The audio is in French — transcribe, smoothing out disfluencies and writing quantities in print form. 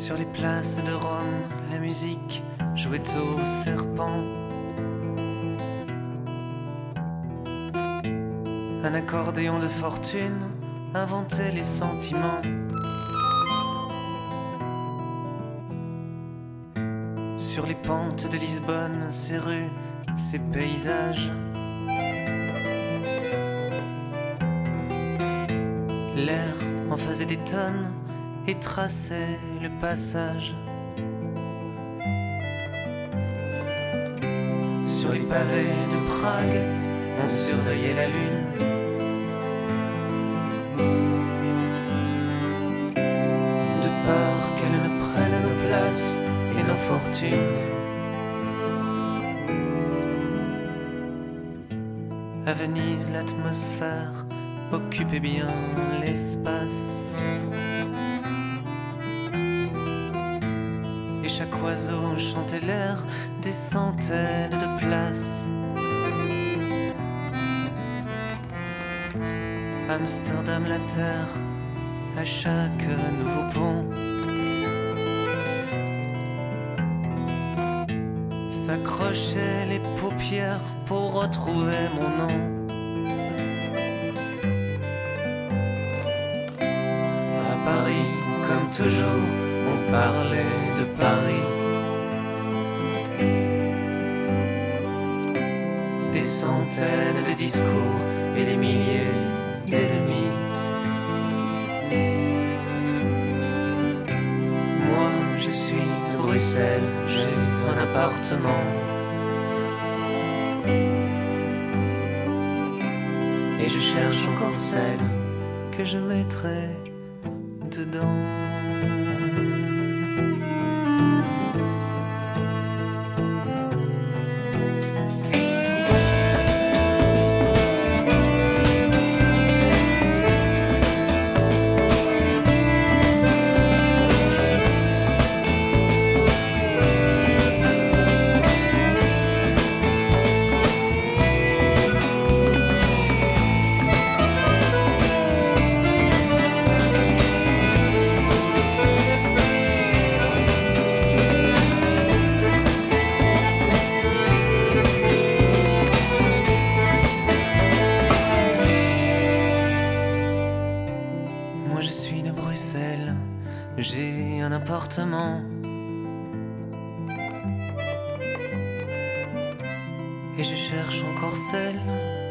Sur les places de Rome, la musique jouait au serpent. Un accordéon de fortune inventait les sentiments. Sur les pentes de Lisbonne, ces rues, ces paysages. L'air en faisait des tonnes et traçait le passage. Sur les pavés de Prague, on surveillait la lune. De peur qu'elle ne prenne nos places et nos fortunes. À Venise, l'atmosphère occupait bien l'espace. Et chaque oiseau chantait l'air des centaines de places. Amsterdam, la terre, à chaque nouveau pont. S'accrochait les paupières pour retrouver mon nom. À Paris, comme toujours, on parlait de Paris. Des centaines de discours et des milliers d'ennemis. Moi, je suis de Bruxelles, j'ai un appartement. Et je cherche encore celle que je mettrai dedans. J'ai un appartement et je cherche encore celle